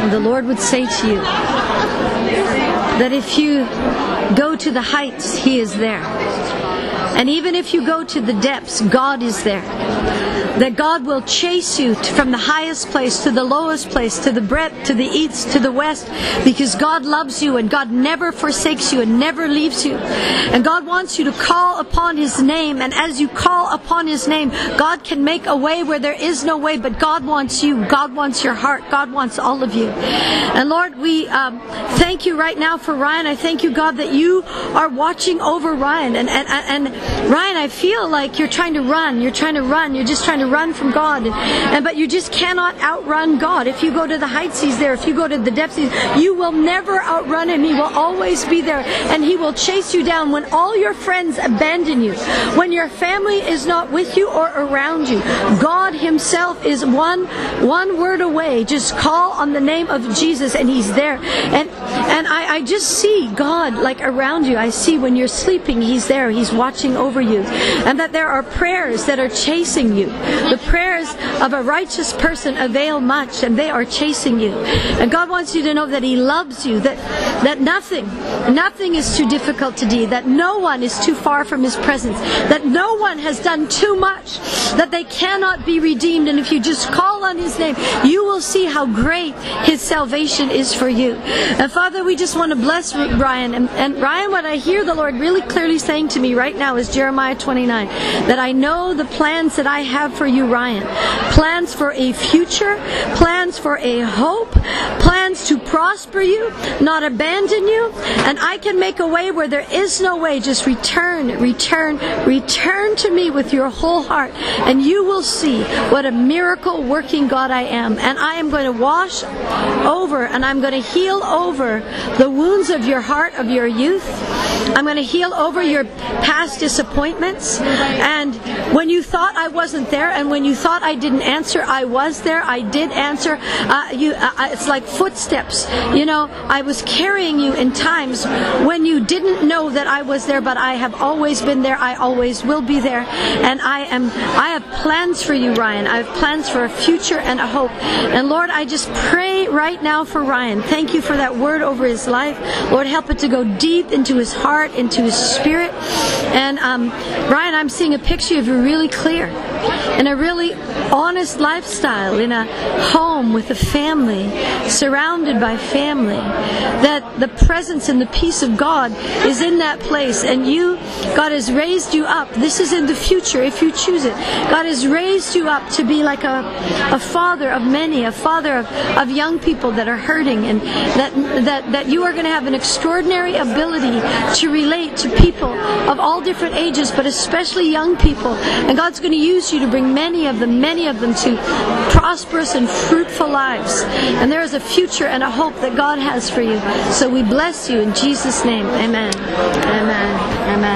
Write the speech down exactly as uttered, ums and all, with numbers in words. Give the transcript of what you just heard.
And the Lord would say to you that if you go to the heights, He is there. And even if you go to the depths, God is there. That God will chase you from the highest place to the lowest place, to the breadth, to the east, to the west, because God loves you and God never forsakes you and never leaves you. And God wants you to call upon His name, and as you call upon His name, God can make a way where there is no way, but God wants you. God wants your heart. God wants all of you. And Lord, we um, thank you right now for Ryan. I thank you, God, that you are watching over Ryan. And, and, and Ryan, I feel like you're trying to run. You're trying to run. You're just trying to run from God, and, and but you just cannot outrun God. If you go to the heights, He's there. If you go to the depths, He's, you will never outrun Him. He will always be there, and He will chase you down when all your friends abandon you, when your family is not with you or around you. God Himself is one one word away. Just call on the name of Jesus, and He's there. And and I, I just see God like around you. I see when you're sleeping, He's there. He's watching over you, and that there are prayers that are chasing you. The prayers of a righteous person avail much, and they are chasing you. And God wants you to know that He loves you, that that nothing, nothing is too difficult to do, that no one is too far from His presence, that no one has done too much, that they cannot be redeemed. And if you just call on His name, you will see how great His salvation is for you. And Father, we just want to bless Ryan. And, and Ryan, what I hear the Lord really clearly saying to me right now is Jeremiah twenty-nine, that I know the plans that I have for you, Ryan. Plans for a future, plans for a hope, plans to prosper you, not abandon you. And I can make a way where there is no way. Just return, return, return to me with your whole heart, and you will see what a miracle working God I am. And I am going to wash over, and I'm going to heal over the wounds of your heart, of your youth. I'm going to heal over your past disappointments. And when you thought I wasn't there, and when you thought I didn't answer, I was there. I did answer. Uh, you, uh, it's like footsteps. You know, I was carrying you in times when you didn't know that I was there, but I have always been there. I always will be there. And I am. I have plans for you, Ryan. I have plans for a future and a hope. And Lord, I just pray right now for Ryan. Thank you for that word over his life. Lord, help it to go deep into his heart, into his spirit. And um, Ryan, I'm seeing a picture of you really clear, in a really honest lifestyle, in a home with a family, surrounded by family, that the presence and the peace of God is in that place. And you, God has raised you up. This is in the future if you choose it. God has raised you up to be like a, a father of many, a father of, of young people that are hurting, and that, that, that you are going to have an extraordinary ability to relate to people of all different ages, but especially young people. And God's going to use you to bring many of them, many of them to prosperous and fruitful lives. And there is a future and a hope that God has for you. So we bless you in Jesus' name. Amen. Amen. Amen.